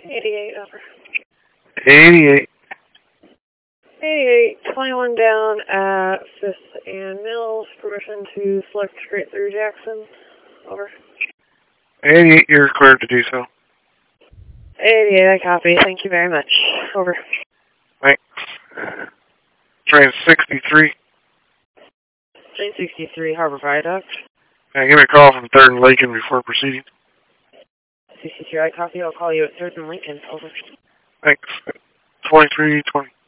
88, over. 88. 88, 21 down at 5th and Mills. Permission to select straight through Jackson. Over. 88, you're cleared to do so. 88, I copy. Thank you very much. Over. Thanks. Train 63. Train 63, Harbor Viaduct. Give me a call from 3rd and Lincoln before proceeding. 63, I copy. I'll call you at 3rd and Lincoln. Over. Thanks. 2320.